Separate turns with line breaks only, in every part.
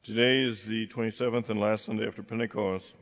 Today is the 27th and last Sunday after Pentecost.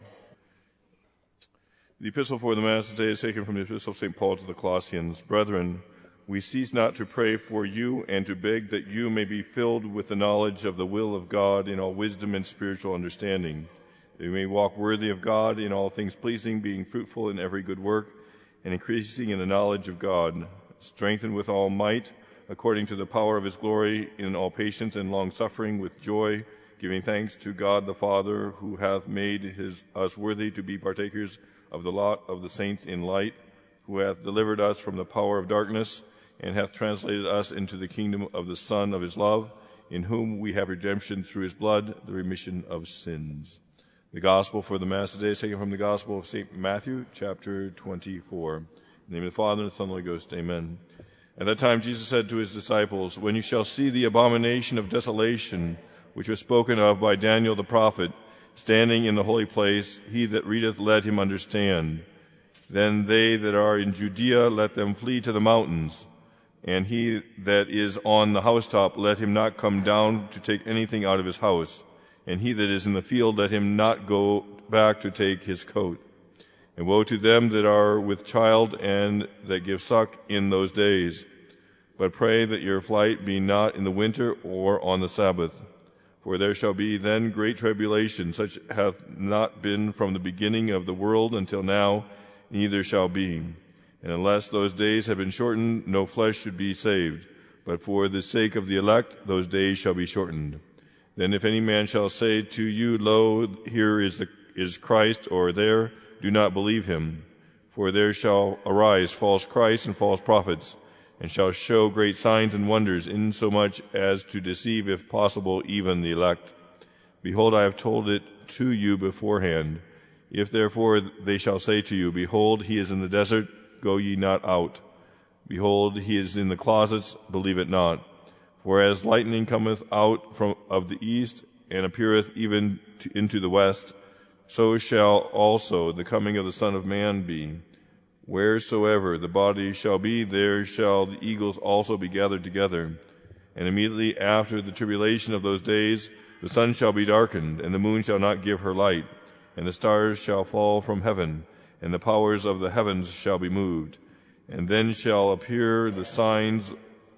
The epistle for the Mass today is taken from the epistle of St. Paul to the Colossians. Brethren, we cease not to pray for you and to beg that you may be filled with the knowledge of the will of God in all wisdom and spiritual understanding, that you may walk worthy of God in all things pleasing, being fruitful in every good work, and increasing in the knowledge of God, strengthened with all might, according to the power of his glory, in all patience and long-suffering with joy, giving thanks to God the Father, who hath made us worthy to be partakers of the lot of the saints in light, who hath delivered us from the power of darkness, and hath translated us into the kingdom of the Son of his love, in whom we have redemption through his blood, the remission of sins. The Gospel for the Mass today is taken from the Gospel of St. Matthew, chapter 24. In the name of the Father, and the Son, and the Holy Ghost, amen. At that time Jesus said to his disciples, When you shall see the abomination of desolation, which was spoken of by Daniel the prophet, standing in the holy place, he that readeth, let him understand. Then they that are in Judea, let them flee to the mountains. And he that is on the housetop, let him not come down to take anything out of his house. And he that is in the field, let him not go back to take his coat. And woe to them that are with child and that give suck in those days. But pray that your flight be not in the winter or on the Sabbath. For there shall be then great tribulation, such hath not been from the beginning of the world until now, neither shall be. And unless those days have been shortened, no flesh should be saved. But for the sake of the elect, those days shall be shortened. Then if any man shall say to you, Lo, here is Christ, or there, do not believe him. For there shall arise false Christs and false prophets, and shall show great signs and wonders, insomuch as to deceive, if possible, even the elect. Behold, I have told it to you beforehand. If therefore they shall say to you, Behold, he is in the desert, go ye not out. Behold, he is in the closets, believe it not. For as lightning cometh out of the east, and appeareth even into the west, so shall also the coming of the Son of Man be. Wheresoever the body shall be, there shall the eagles also be gathered together. And immediately after the tribulation of those days, the sun shall be darkened, and the moon shall not give her light, and the stars shall fall from heaven, and the powers of the heavens shall be moved. And then shall appear the sign of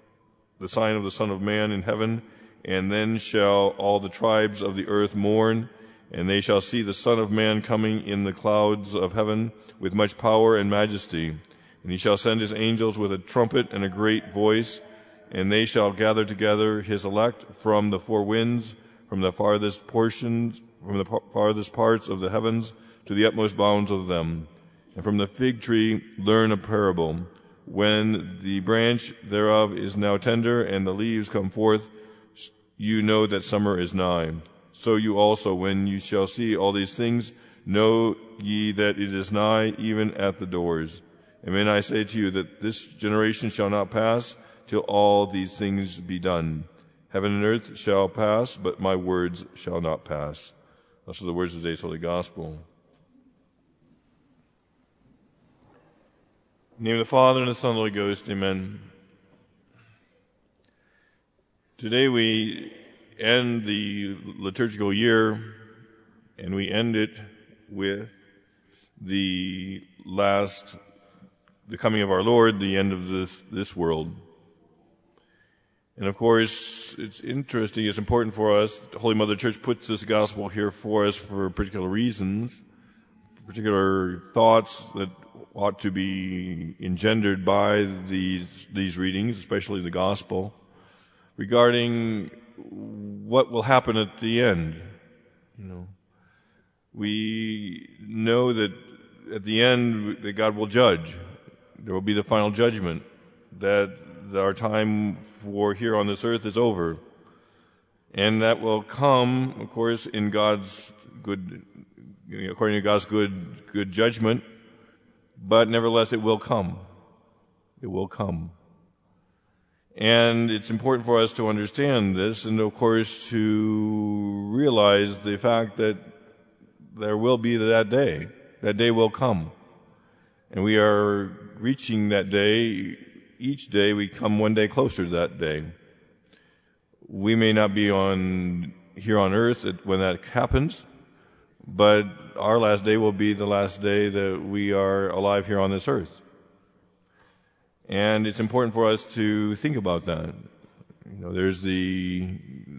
the Son of Man in heaven, and then shall all the tribes of the earth mourn, and they shall see the Son of Man coming in the clouds of heaven with much power and majesty. And he shall send his angels with a trumpet and a great voice, and they shall gather together his elect from the four winds, from the farthest parts of the heavens to the utmost bounds of them. And from the fig tree learn a parable. When the branch thereof is now tender, and the leaves come forth, you know that summer is nigh. So you also, when you shall see all these things, know ye that it is nigh, even at the doors. Amen, I say to you that this generation shall not pass till all these things be done. Heaven and earth shall pass, but my words shall not pass. Those are the words of today's Holy Gospel. In the name of the Father, and the Son, and the Holy Ghost, amen. Today we end the liturgical year, and we end it with the coming of our Lord, the end of this world. And of course, it's interesting, it's important for us. The Holy Mother Church puts this gospel here for us for particular reasons, particular thoughts that ought to be engendered by these readings, especially the gospel, regarding what will happen at the end. We know that at the end that God will judge. There will be the final judgment, that our time for here on this earth is over. And that will come, of course, in God's according to God's good judgment, but nevertheless it will come. It will come. And it's important for us to understand this, and of course to realize the fact that there will be that day. That day will come. And we are reaching that day. Each day we come one day closer to that day. We may not be on here on earth when that happens, but our last day will be the last day that we are alive here on this earth. And it's important for us to think about that. There's the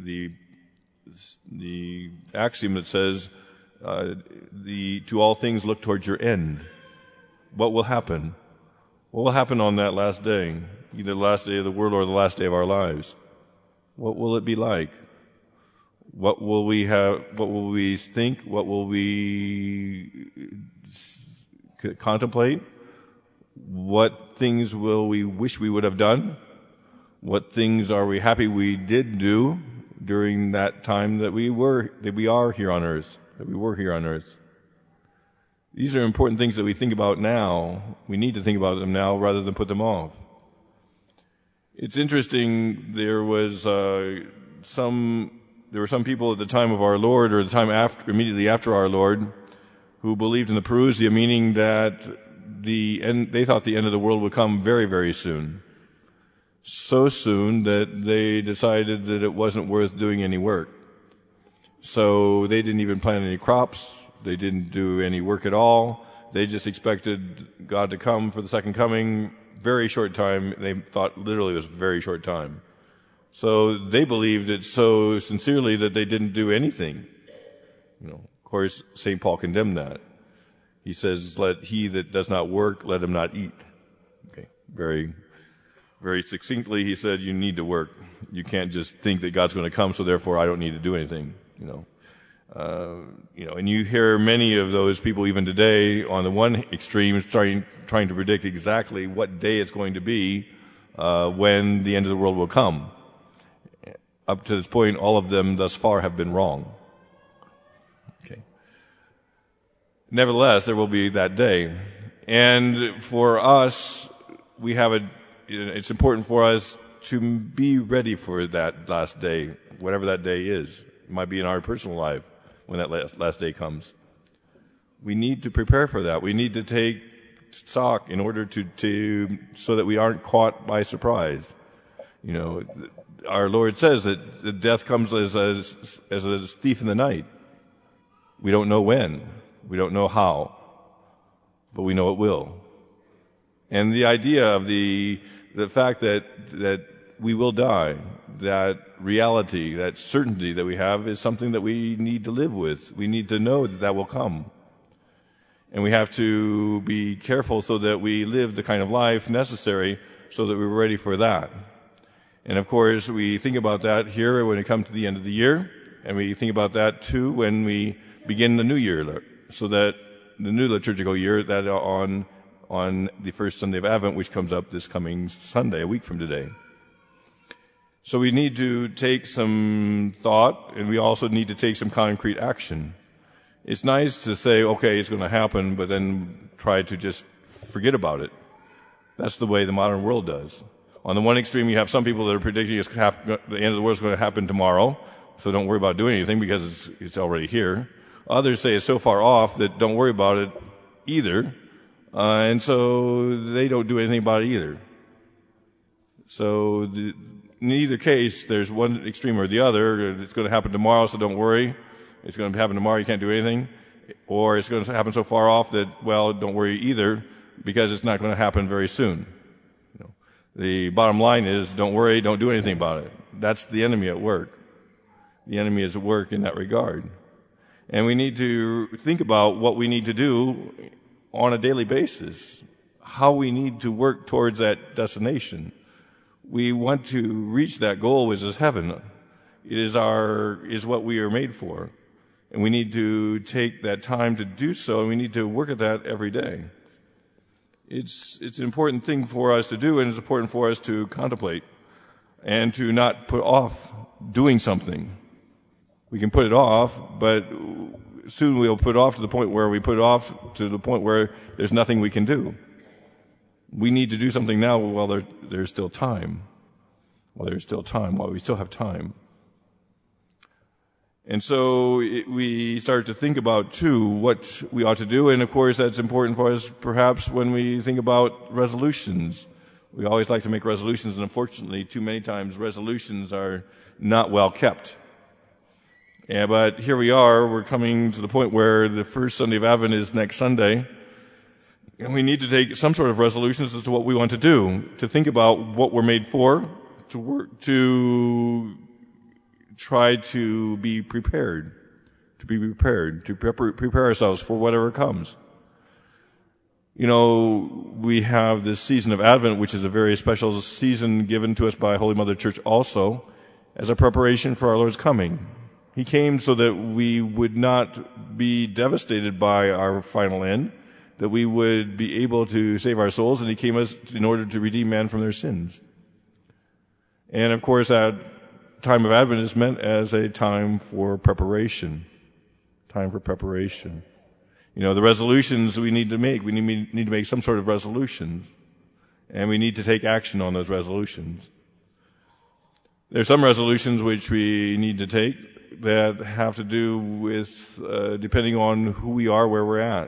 axiom that says, to all things look towards your end. What will happen? What will happen on that last day? Either the last day of the world or the last day of our lives. What will it be like? What will we have? What will we think? What will we contemplate? What things will we wish we would have done? What things are we happy we did do during that time that we are here on earth, that we were here on earth? These are important things that we think about now. We need to think about them now rather than put them off. It's interesting, there were some people at the time of our Lord, or the time immediately after our Lord, who believed in the parousia, meaning that they thought the end of the world would come very, very soon. So soon that they decided that it wasn't worth doing any work. So they didn't even plant any crops. They didn't do any work at all. They just expected God to come for the second coming. Very short time. They thought literally it was a very short time. So they believed it so sincerely that they didn't do anything. Of course, St. Paul condemned that. He says, "Let he that does not work, let him not eat." Okay, very, very succinctly, he said, you need to work. You can't just think that God's going to come, so therefore I don't need to do anything. And you hear many of those people even today on the one extreme trying to predict exactly what day it's going to be when the end of the world will come. Up to this point, all of them thus far have been wrong. Okay. Nevertheless, there will be that day. And for us, it's important for us to be ready for that last day, whatever that day is. It might be in our personal life when that last day comes. We need to prepare for that. We need to take stock in order to so that we aren't caught by surprise. Our Lord says that death comes as a thief in the night. We don't know when. We don't know how. But we know it will. And the idea of the fact that we will die, that reality, that certainty that we have is something that we need to live with. We need to know that will come. And we have to be careful so that we live the kind of life necessary so that we're ready for that. And of course, we think about that here when it comes to the end of the year, and we think about that too when we begin the new year, so that the new liturgical year, that on the first Sunday of Advent, which comes up this coming Sunday, a week from today. So we need to take some thought, and we also need to take some concrete action. It's nice to say, okay, it's going to happen, but then try to just forget about it. That's the way the modern world does. On the one extreme, you have some people that are predicting the end of the world is going to happen tomorrow, so don't worry about doing anything because it's already here. Others say it's so far off that don't worry about it either, and so they don't do anything about it either. So in either case, there's one extreme or the other. It's going to happen tomorrow, so don't worry. It's going to happen tomorrow, you can't do anything. Or it's going to happen so far off that, well, don't worry either, because it's not going to happen very soon. The bottom line is, don't worry, don't do anything about it. That's the enemy at work. The enemy is at work in that regard. And we need to think about what we need to do on a daily basis, how we need to work towards that destination. We want to reach that goal, which is heaven. It is what we are made for. And we need to take that time to do so, and we need to work at that every day. It's an important thing for us to do, and it's important for us to contemplate and to not put off doing something. We can put it off, but soon we'll put it off to the point where there's nothing we can do. We need to do something now while there's still time. While we still have time. And so we start to think about, too, what we ought to do. And, of course, that's important for us perhaps when we think about resolutions. We always like to make resolutions, and unfortunately, too many times resolutions are not well kept. Yeah, but here we are. We're coming to the point where the first Sunday of Advent is next Sunday. And we need to take some sort of resolutions as to what we want to do, to think about what we're made for, to work, to try to be prepared, to prepare ourselves for whatever comes. You know, we have this season of Advent, which is a very special season given to us by Holy Mother Church also, as a preparation for our Lord's coming. He came so that we would not be devastated by our final end, that we would be able to save our souls, and He came us in order to redeem man from their sins. And of course, that time of Advent is meant as a time for preparation. Time for preparation. You know, the resolutions we need to make to make some sort of resolutions. And we need to take action on those resolutions. There's some resolutions which we need to take that have to do with, depending on who we are, where we're at.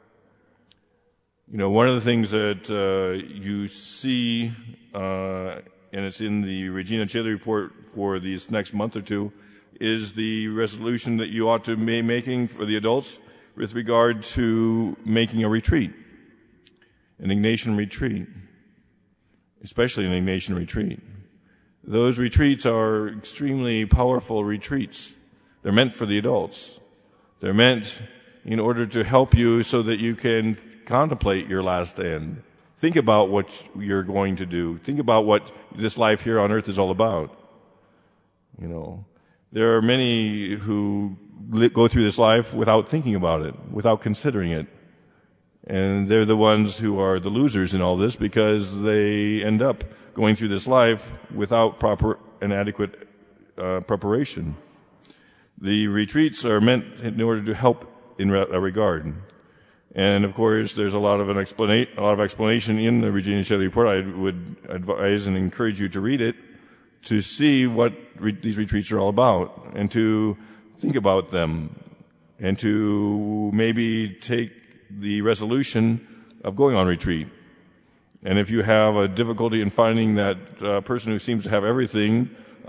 You know, one of the things that you see, and it's in the Regina Caeli report for these next month or two, is the resolution that you ought to be making for the adults with regard to making a retreat, an Ignatian retreat, especially an Ignatian retreat. Those retreats are extremely powerful retreats. They're meant for the adults. They're meant in order to help you so that you can contemplate your last end. Think about what you're going to do. Think about what this life here on earth is all about. You know, there are many who go through this life without thinking about it, without considering it. And they're the ones who are the losers in all this because they end up going through this life without proper and adequate preparation. The retreats are meant in order to help in that regard. And of course, there's a lot of explanation in the Regina Caeli report. I would advise and encourage you to read it, to see what these retreats are all about, and to think about them, and to maybe take the resolution of going on retreat. And if you have a difficulty in finding that person who seems to have everything,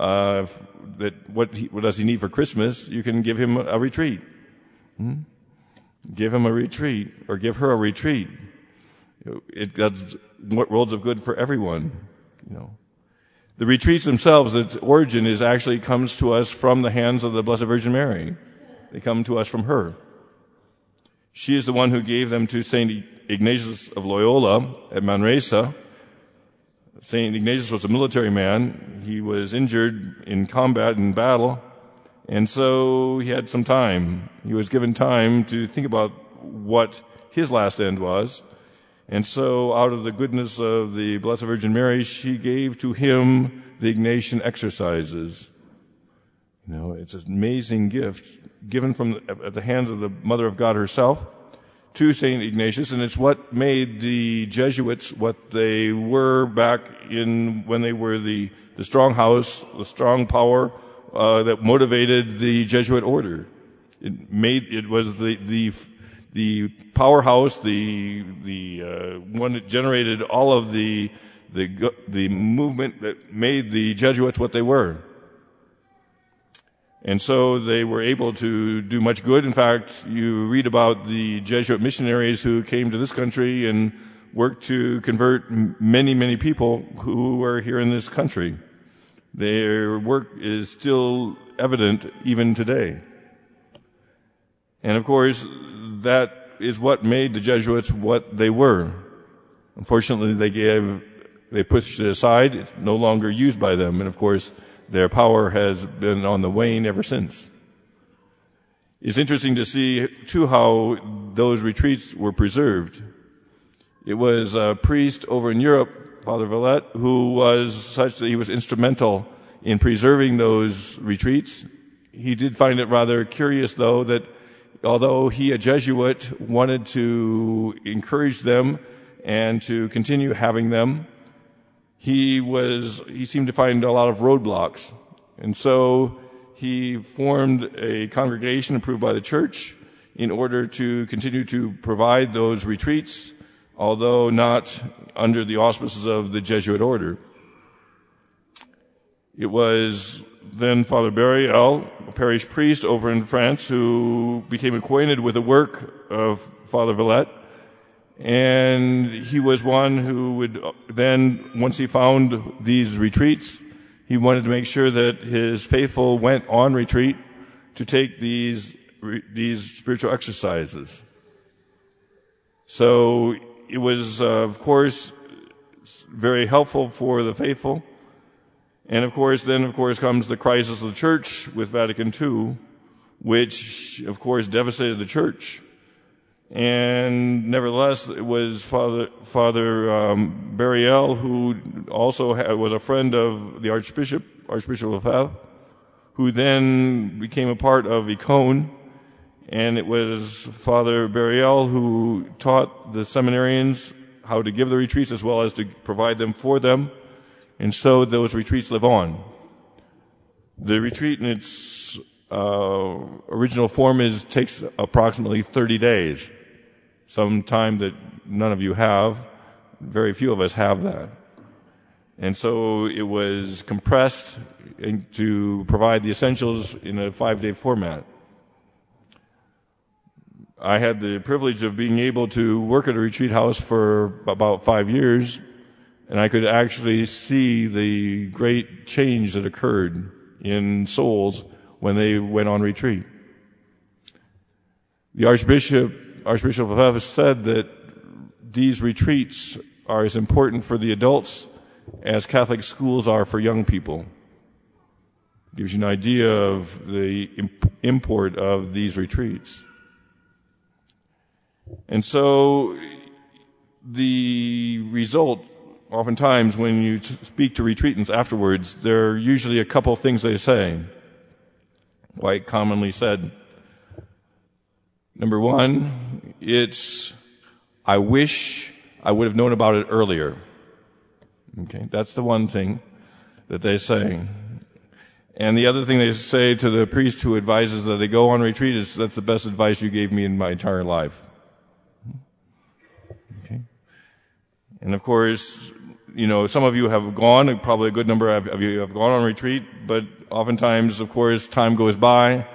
what does he need for Christmas, you can give him a retreat. Give him a retreat, or give her a retreat. It does worlds of good for everyone. You know, the retreats themselves, its origin comes to us from the hands of the Blessed Virgin Mary. They come to us from her. She is the one who gave them to Saint Ignatius of Loyola at Manresa. Saint Ignatius was a military man. He was injured in combat and battle. And so he had some time. He was given time to think about what his last end was. And so out of the goodness of the Blessed Virgin Mary, she gave to him the Ignatian exercises. You know, it's an amazing gift given at the hands of the Mother of God herself to St. Ignatius, and it's what made the Jesuits what they were back when they were the strong house, the strong power, that motivated the Jesuit order. It was the powerhouse, the one that generated all of the movement that made the Jesuits what they were. And so they were able to do much good. In fact, you read about the Jesuit missionaries who came to this country and worked to convert many, many people who were here in this country. Their work is still evident even today. And of course, that is what made the Jesuits what they were. Unfortunately, they pushed it aside. It's no longer used by them. And of course, their power has been on the wane ever since. It's interesting to see, too, how those retreats were preserved. It was a priest over in Europe, Father Villette, who was such that he was instrumental in preserving those retreats. He did find it rather curious, though, that although he, a Jesuit, wanted to encourage them and to continue having them, he seemed to find a lot of roadblocks. And so he formed a congregation approved by the church in order to continue to provide those retreats, although not under the auspices of the Jesuit order. It was then Father Burial, parish priest over in France who became acquainted with the work of Father Villette. And he was one who would then, once he found these retreats, he wanted to make sure that his faithful went on retreat to take these spiritual exercises. So it was, of course, very helpful for the faithful. And of course comes the crisis of the Church with Vatican II, which of course devastated the Church. And nevertheless, it was Father Bariel, who also was a friend of the Archbishop of Lefebvre, who then became a part of Icône. And it was Father Bariel who taught the seminarians how to give the retreats as well as to provide them for them. And so those retreats live on. The retreat in its original form takes approximately 30 days. Some time that none of you have. Very few of us have that. And so it was compressed to provide the essentials in a 5-day format. I had the privilege of being able to work at a retreat house for about 5 years, and I could actually see the great change that occurred in souls when they went on retreat. The Archbishop of Lefebvre said that these retreats are as important for the adults as Catholic schools are for young people. Gives you an idea of the import of these retreats. And so the result, oftentimes when you speak to retreatants afterwards, there are usually a couple things they say, quite commonly said. Number one, it's, I wish I would have known about it earlier. Okay, that's the one thing that they say. And the other thing they say to the priest who advises that they go on retreat is, that's the best advice you gave me in my entire life. Okay. And of course, some of you have gone, probably a good number of you have gone on retreat, but oftentimes, of course, time goes by,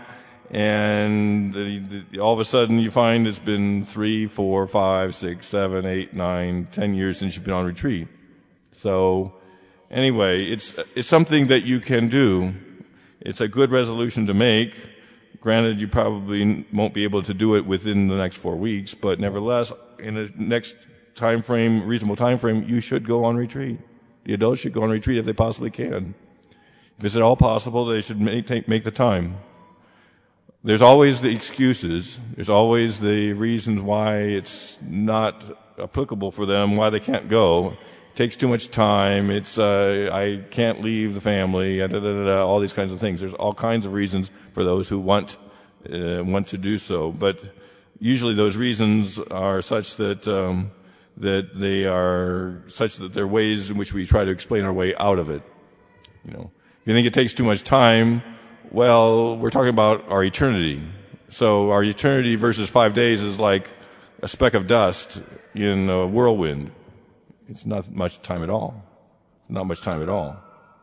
and all of a sudden you find it's been 3, 4, 5, 6, 7, 8, 9, 10 years since you've been on retreat. So anyway, it's something that you can do. It's a good resolution to make. Granted, you probably won't be able to do it within the next 4 weeks, but nevertheless, in the next reasonable time frame, you should go on retreat. The adults should go on retreat if they possibly can. If it's at all possible, they should make the time. There's always the excuses. There's always the reasons why it's not applicable for them, why they can't go. It takes too much time. It's, I can't leave the family, all these kinds of things. There's all kinds of reasons for those who want to do so. But usually those reasons are such that they are such that there are ways in which we try to explain our way out of it. If you think it takes too much time, well, we're talking about our eternity. So our eternity versus 5 days is like a speck of dust in a whirlwind. It's not much time at all. Not much time at all.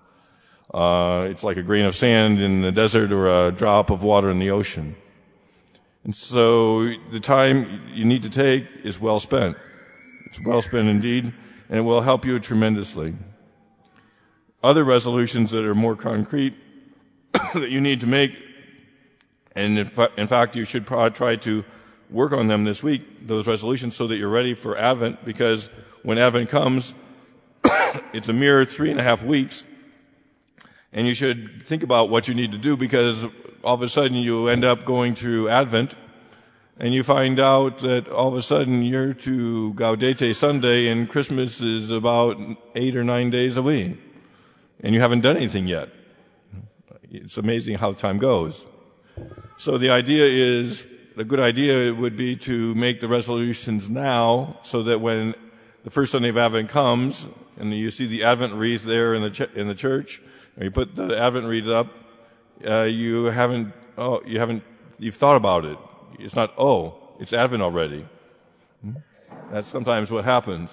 It's like a grain of sand in the desert or a drop of water in the ocean. And so the time you need to take is well spent. It's well spent indeed, and it will help you tremendously. Other resolutions that are more concrete that you need to make, and in fact you should try to work on them this week, those resolutions, so that you're ready for Advent, because when Advent comes, it's a mere 3.5 weeks, and you should think about what you need to do, because all of a sudden you end up going through Advent, and you find out that all of a sudden you're to Gaudete Sunday, and Christmas is about 8 or 9 days away, and you haven't done anything yet. It's amazing how time goes. So the good idea would be to make the resolutions now, so that when the first Sunday of Advent comes, and you see the Advent wreath there in the church, and you put the Advent wreath up, you've thought about it. It's not, it's Advent already. That's sometimes what happens.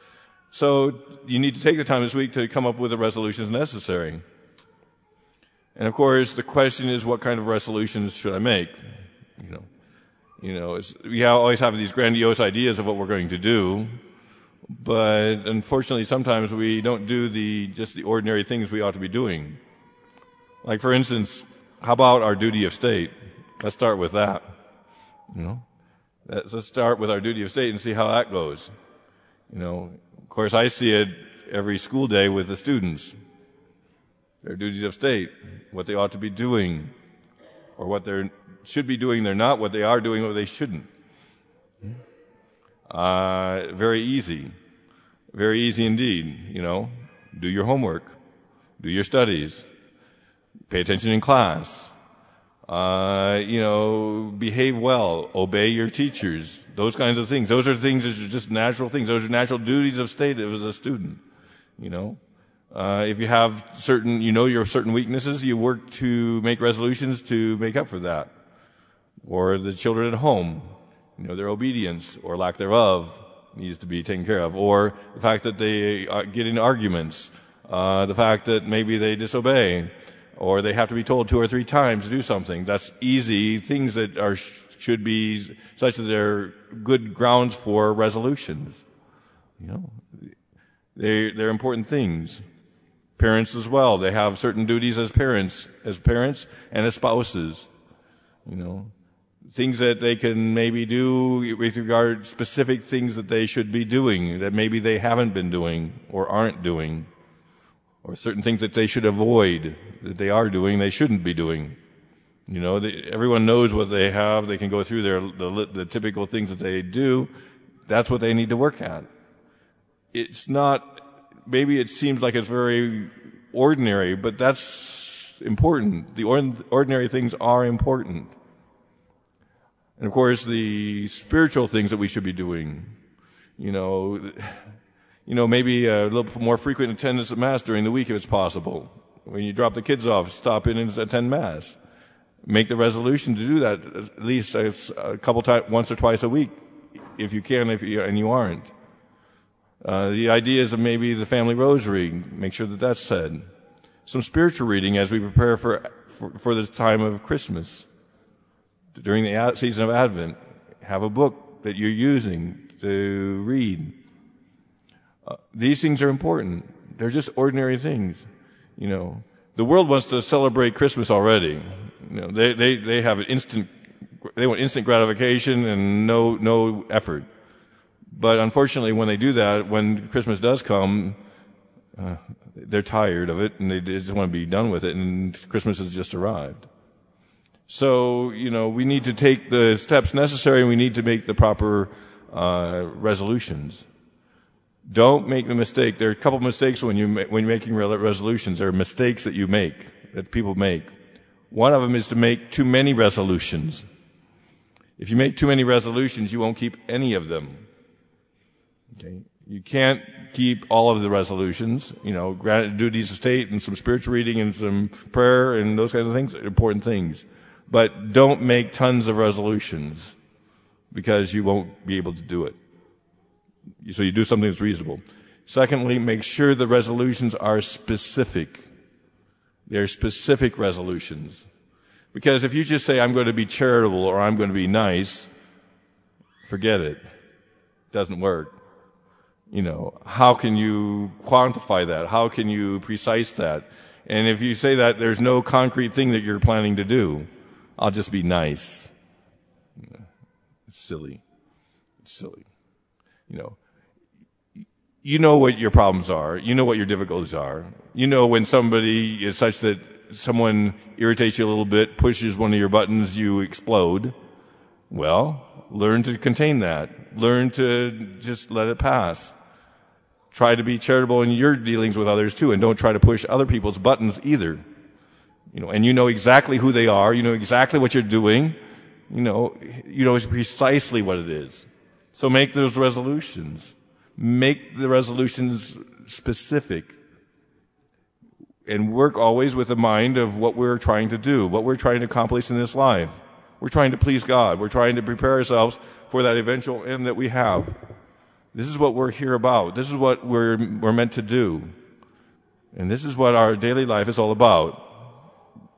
So you need to take the time this week to come up with the resolutions necessary. And of course, the question is, what kind of resolutions should I make? We always have these grandiose ideas of what we're going to do, but unfortunately, sometimes we don't do just the ordinary things we ought to be doing. Like, for instance, how about our duty of state? Let's start with that. Let's start with our duty of state and see how that goes. Of course, I see it every school day with the students. Their duties of state, what they ought to be doing, or what they should be doing, they're not, what they are doing, what they shouldn't. Very easy. Very easy indeed. Do your homework. Do your studies. Pay attention in class. Behave well. Obey your teachers. Those kinds of things. Those are things that are just natural things. Those are natural duties of state as a student. If you have your certain weaknesses, you work to make resolutions to make up for that. Or the children at home, their obedience or lack thereof needs to be taken care of. Or the fact that they get in arguments, the fact that maybe they disobey, or they have to be told 2 or 3 times to do something. That's easy things that should be such that they're good grounds for resolutions. They're important things. Parents as well, they have certain duties as parents and as spouses. Things that they can maybe do with regard specific things that they should be doing that maybe they haven't been doing or aren't doing, or certain things that they should avoid that they are doing they shouldn't be doing. Everyone knows what they have. They can go through the typical things that they do. That's what they need to work at. It's not, maybe it seems like it's very ordinary, but that's important. The ordinary things are important. And of course, the spiritual things that we should be doing, maybe a little more frequent attendance at Mass during the week if it's possible. When you drop the kids off, stop in and attend Mass. Make the resolution to do that at least a couple times, once or twice a week, if you can, and you aren't. The ideas of maybe the family rosary, make sure that that's said. Some spiritual reading as we prepare for this time of Christmas. During the season of Advent, have a book that you're using to read. These things are important. They're just ordinary things. The world wants to celebrate Christmas already. They have they want instant gratification and no effort. But unfortunately, when they do that, when Christmas does come, they're tired of it and they just want to be done with it, and Christmas has just arrived. So, we need to take the steps necessary, and we need to make the proper resolutions. Don't make the mistake. There are a couple of mistakes when you're making resolutions. There are mistakes that you make, that people make. One of them is to make too many resolutions. If you make too many resolutions, you won't keep any of them. Okay? You can't keep all of the resolutions. Duties of state and some spiritual reading and some prayer and those kinds of things are important things. But don't make tons of resolutions because you won't be able to do it. So you do something that's reasonable. Secondly, make sure the resolutions are specific. They're specific resolutions. Because if you just say, I'm going to be charitable or I'm going to be nice, forget it. It doesn't work. How can you quantify that? How can you precise that? And if you say that there's no concrete thing that you're planning to do, I'll just be nice. It's silly. It's silly. You know what your problems are. You know what your difficulties are. When somebody is such that someone irritates you a little bit, pushes one of your buttons, you explode. Well, learn to contain that. Learn to just let it pass. Try to be charitable in your dealings with others too, and don't try to push other people's buttons either. And you know exactly who they are. You know exactly what you're doing. You know precisely what it is. So make those resolutions. Make the resolutions specific. And work always with the mind of what we're trying to do, what we're trying to accomplish in this life. We're trying to please God. We're trying to prepare ourselves for that eventual end that we have. This is what we're here about. This is what we're meant to do. And this is what our daily life is all about.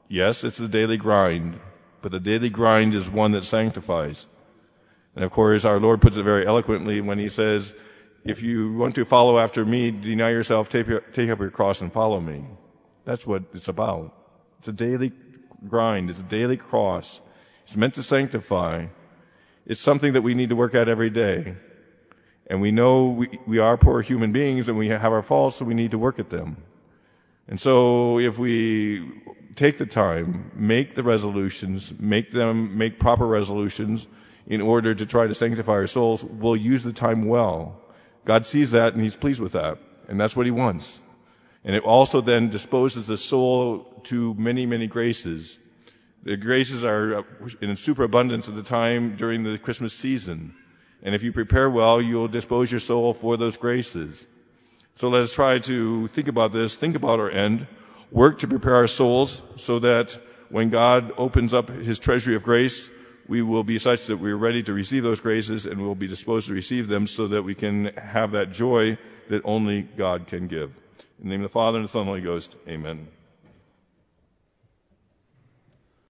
Yes, it's the daily grind, but the daily grind is one that sanctifies. And of course, our Lord puts it very eloquently when he says, if you want to follow after me, deny yourself, take up your cross and follow me. That's what it's about. It's a daily grind. It's a daily cross. It's meant to sanctify. It's something that we need to work at every day. And we know we are poor human beings and we have our faults, so we need to work at them. And so if we take the time, make the resolutions, make proper resolutions in order to try to sanctify our souls, we'll use the time well. God sees that and he's pleased with that. And that's what he wants. And it also then disposes the soul to many, many graces. The graces are in superabundance at the time during the Christmas season. And if you prepare well, you'll dispose your soul for those graces. So let us try to think about this, think about our end, work to prepare our souls so that when God opens up his treasury of grace, we will be such that we're ready to receive those graces and we'll be disposed to receive them so that we can have that joy that only God can give. In the name of the Father, and the Son, and the Holy Ghost, amen.